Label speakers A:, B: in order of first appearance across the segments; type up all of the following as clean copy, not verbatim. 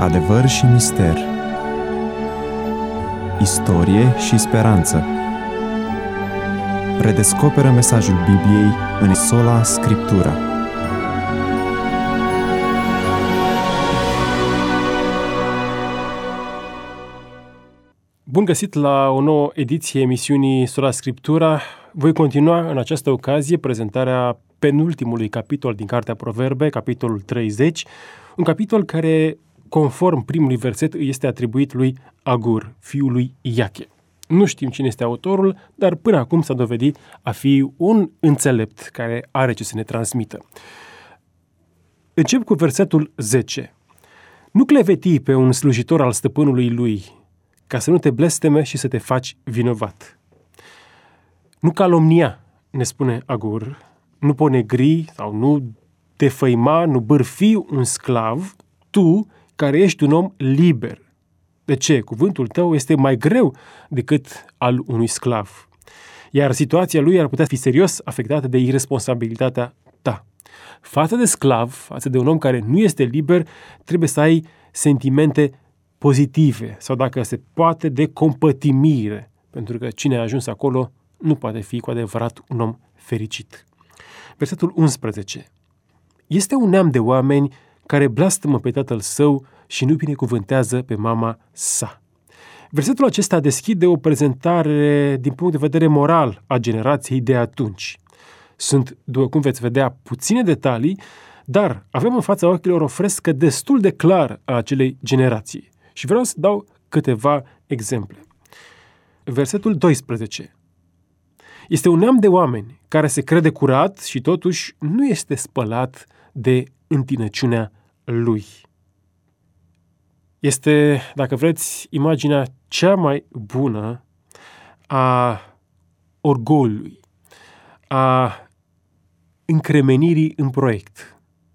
A: Adevăr și mister, istorie și speranță. Redescoperă mesajul Bibliei în Sola Scriptura.
B: Bun găsit la o nouă ediție emisiunii Sola Scriptura. Voi continua în această ocazie prezentarea penultimului capitol din Cartea Proverbe, capitolul 30, un capitol care, conform primului verset, îi este atribuit lui Agur, fiul lui Iache. Nu știm cine este autorul, dar până acum s-a dovedit a fi un înțelept care are ce să ne transmită. Încep cu versetul 10. Nu cleveti pe un slujitor al stăpânului lui, ca să nu te blesteme și să te faci vinovat. Nu calomnia, ne spune Agur, nu ponegri sau nu defăima, nu bârfi un sclav, tu care ești un om liber. De ce? Cuvântul tău este mai greu decât al unui sclav. Iar situația lui ar putea fi serios afectată de irresponsabilitatea ta. Față de sclav, față de un om care nu este liber, trebuie să ai sentimente pozitive sau, dacă se poate, de compătimire, pentru că cine a ajuns acolo nu poate fi cu adevărat un om fericit. Versetul 11. Este un neam de oameni care blastămă pe tatăl său și nu binecuvântează pe mama sa. Versetul acesta deschide o prezentare din punct de vedere moral a generației de atunci. Sunt, după cum veți vedea, puține detalii, dar avem în fața ochilor o frescă destul de clară a acelei generații. Și vreau să dau câteva exemple. Versetul 12. Este un neam de oameni care se crede curat și totuși nu este spălat de întinăciunea lui. Este, dacă vreți, imaginea cea mai bună a orgoliului, a încremenirii în proiect.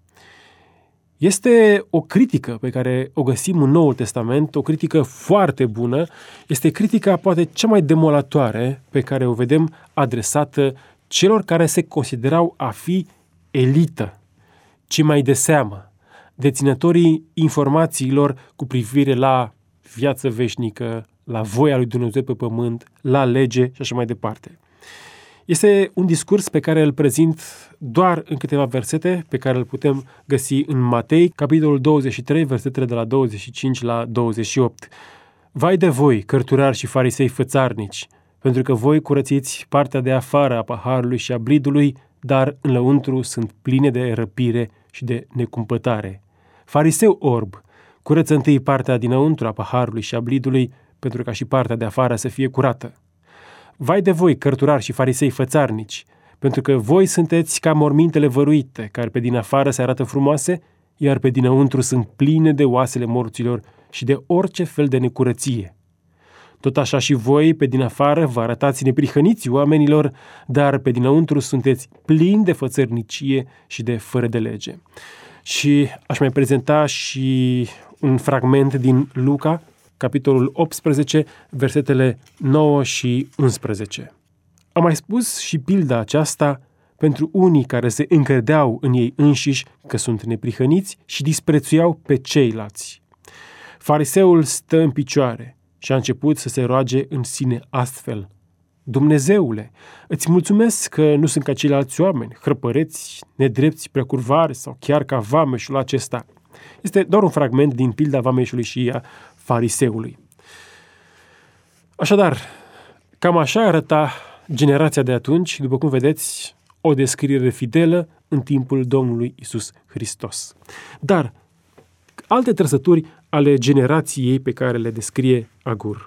B: Este o critică pe care o găsim în Noul Testament, o critică foarte bună, este critica poate cea mai demolatoare pe care o vedem adresată celor care se considerau a fi elită, cei mai de seamă, deținătorii informațiilor cu privire la viață veșnică, la voia lui Dumnezeu pe pământ, la lege și așa mai departe. Este un discurs pe care îl prezint doar în câteva versete, pe care îl putem găsi în Matei, capitolul 23, versetele de la 25 la 28. Vai de voi, cărturari și farisei fățarnici, pentru că voi curățiți partea de afară a paharului și a blidului, dar în lăuntru sunt pline de răpire și de necumpătare. Fariseu orb, curăță întâi partea dinăuntru a paharului și a blidului, pentru ca și partea de afară să fie curată. Vai de voi, cărturari și farisei fățarnici, pentru că voi sunteți ca mormintele văruite, care pe din afară se arată frumoase, iar pe dinăuntru sunt pline de oasele morților și de orice fel de necurăție. Tot așa și voi, pe din afară, vă arătați neprihăniți oamenilor, dar pe dinăuntru sunteți plini de fățărnicie și de fără de lege. Și aș mai prezenta și un fragment din Luca, capitolul 18, versetele 9 și 11. Am mai spus și pilda aceasta pentru unii care se încredeau în ei înșiși că sunt neprihăniți și disprețuiau pe ceilalți. Fariseul stă în picioare și a început să se roage în sine astfel: Dumnezeule, îți mulțumesc că nu sunt ca ceilalți oameni, hrăpăreți, nedrepți, precurvari sau chiar ca vameșul acesta. Este doar un fragment din pilda vameșului și a fariseului. Așadar, cam așa arăta generația de atunci, după cum vedeți, o descriere fidelă în timpul Domnului Iisus Hristos. Dar alte trăsături ale generației pe care le descrie Agur.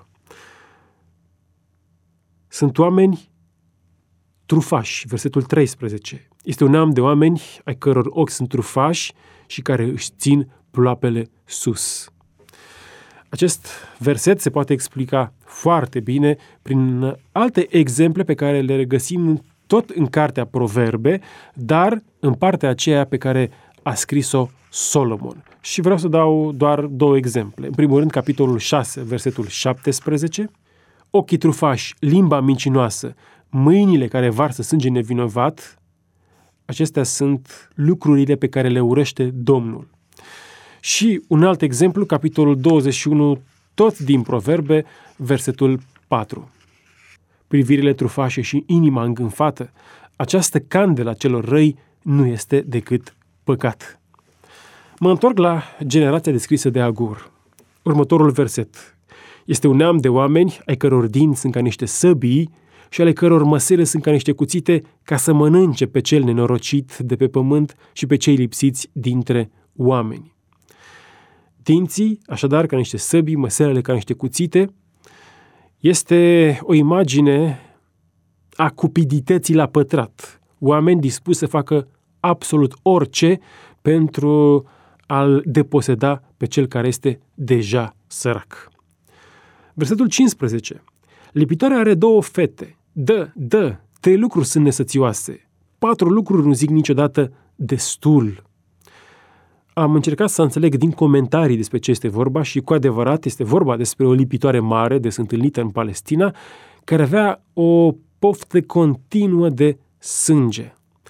B: Sunt oameni trufași, versetul 13. Este un neam de oameni ai căror ochi sunt trufași și care își țin ploapele sus. Acest verset se poate explica foarte bine prin alte exemple pe care le regăsim tot în Cartea Proverbe, dar în partea aceea pe care a scris-o Solomon. Și vreau să dau doar două exemple. În primul rând, capitolul 6, versetul 17. Ochii trufași, limba mincinoasă, mâinile care varsă sânge nevinovat, acestea sunt lucrurile pe care le urăște Domnul. Și un alt exemplu, capitolul 21, tot din Proverbe, versetul 4. Privirile trufașe și inima îngânfată, această candelă a celor răi nu este decât păcat. Mă întorc la generația descrisă de Agur. Următorul verset. Este un neam de oameni ai căror dinți sunt ca niște săbii și ale căror măsele sunt ca niște cuțite, ca să mănânce pe cel nenorocit de pe pământ și pe cei lipsiți dintre oameni. Dinții, așadar, ca niște săbii, măselele ca niște cuțite, este o imagine a cupidității la pătrat. Oameni dispuși să facă absolut orice pentru a-l deposeda pe cel care este deja sărac. Versetul 15. Lipitoarea are 2 fete. 3 lucruri sunt nesățioase. 4 lucruri nu zic niciodată destul. Am încercat să înțeleg din comentarii despre ce este vorba și cu adevărat este vorba despre o lipitoare mare des întâlnită în Palestina, care avea o poftă continuă de sânge.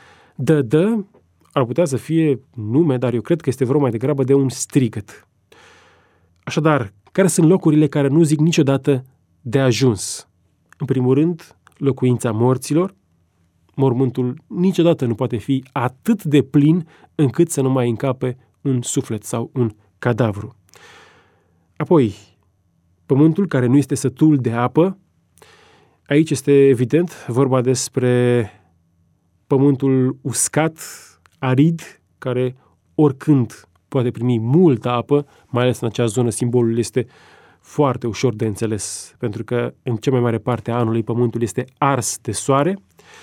B: Ar putea să fie nume, dar eu cred că este vorba mai degrabă de un strigăt. Așadar, care sunt locurile care nu zic niciodată de ajuns? În primul rând, locuința morților. Mormântul niciodată nu poate fi atât de plin încât să nu mai încape un suflet sau un cadavru. Apoi, pământul care nu este sătul de apă. Aici este evident vorba despre pământul uscat, arid, care oricând poate primi multă apă, mai ales în acea zonă simbolul este foarte ușor de înțeles, pentru că în cea mai mare parte a anului pământul este ars de soare.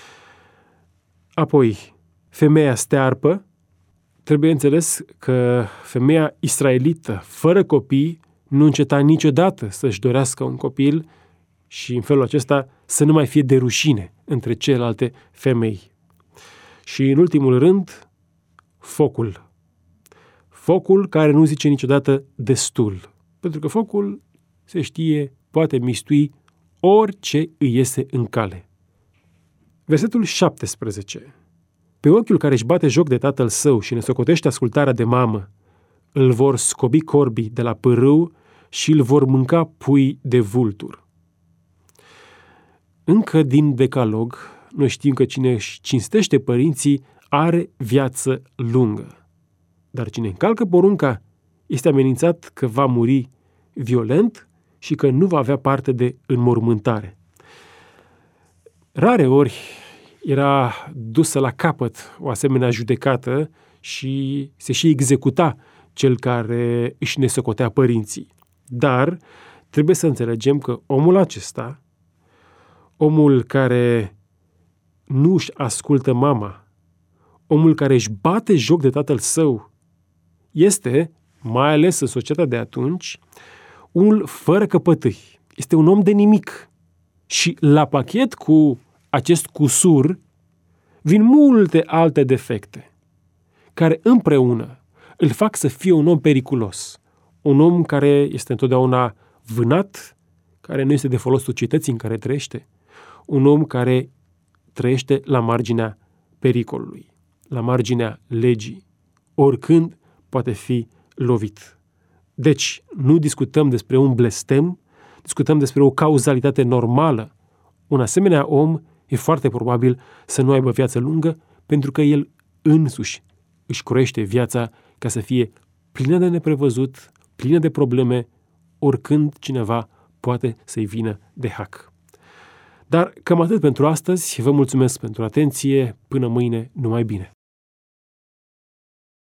B: Apoi, femeia stearpă. Trebuie înțeles că femeia israelită, fără copii, nu înceta niciodată să-și dorească un copil și în felul acesta să nu mai fie de rușine între celelalte femei. Și în ultimul rând, focul. Focul care nu zice niciodată destul. Pentru că focul, se știe, poate mistui orice îi iese în cale. Versetul 17. Pe ochiul care își bate joc de tatăl său și ne socotește ascultarea de mamă, îl vor scobi corbii de la pârâu și îl vor mânca pui de vultur. Încă din Decalog, noi știm că cine își cinstește părinții are viață lungă. Dar cine încalcă porunca este amenințat că va muri violent și că nu va avea parte de înmormântare. Rare ori era dusă la capăt o asemenea judecată și se și executa cel care își nesocotea părinții. Dar trebuie să înțelegem că omul acesta, omul care nu își ascultă mama, omul care își bate joc de tatăl său, este, mai ales în societatea de atunci, unul fără căpătâi. Este un om de nimic. Și la pachet cu acest cusur vin multe alte defecte, care împreună îl fac să fie un om periculos. Un om care este întotdeauna vânat, care nu este de folos societății în care trăiește. Un om care trăiește la marginea pericolului, la marginea legii. Oricând poate fi lovit. Deci, nu discutăm despre un blestem, discutăm despre o cauzalitate normală. Un asemenea om e foarte probabil să nu aibă viață lungă, pentru că el însuși își croiește viața ca să fie plină de neprevăzut, plină de probleme, oricând cineva poate să-i vină de hac. Dar cam atât pentru astăzi. Vă mulțumesc pentru atenție. Până mâine, numai bine!